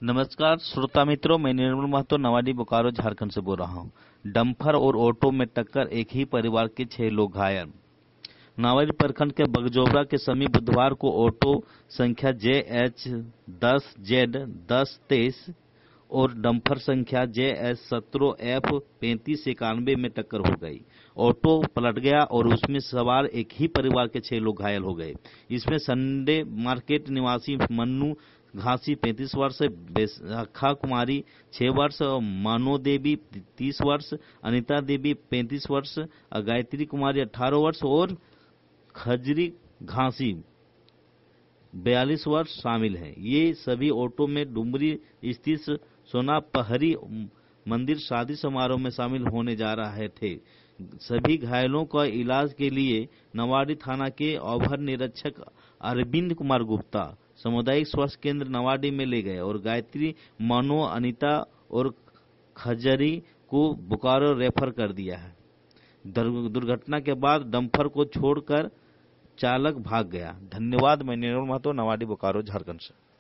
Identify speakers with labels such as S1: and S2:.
S1: नमस्कार श्रोता मित्रों, मैं निर्मल महतो नवाडी बोकारो झारखंड से बोल रहा हूँ। डंपर और ऑटो में टक्कर, एक ही परिवार के 6 लोग घायल। नावाडी प्रखंड के बगजोबरा के समीप बुधवार को ऑटो संख्या JH10Z1023 और डंपर संख्या JS17F3591 में टक्कर हो गई। ऑटो पलट गया और उसमें सवार एक ही परिवार के 6 लोग घायल हो गए। इसमें संडे मार्केट निवासी मन्नू घासी 35 वर्ष, बेखा कुमारी 6 वर्ष, मानो देवी 30 वर्ष, अनिता देवी 35 वर्ष, गायत्री कुमारी 18 वर्ष और खजरी घासी 42 वर्ष शामिल हैं। ये सभी ऑटो में डुमरी स्थित सोना पहरी मंदिर शादी समारोह में शामिल होने जा रहे थे। सभी घायलों का इलाज के लिए नवाडी थाना के अवर निरीक्षक अरविंद कुमार गुप्ता सामुदायिक स्वास्थ्य केंद्र नवाडी में ले गए और गायत्री, मनो, अनिता और खजरी को बोकारो रेफर कर दिया है। दुर्घटना के बाद डंपर को छोड़कर चालक भाग गया। धन्यवाद। मैं निर्मल महतो, नवाडी बोकारो झारखंड से।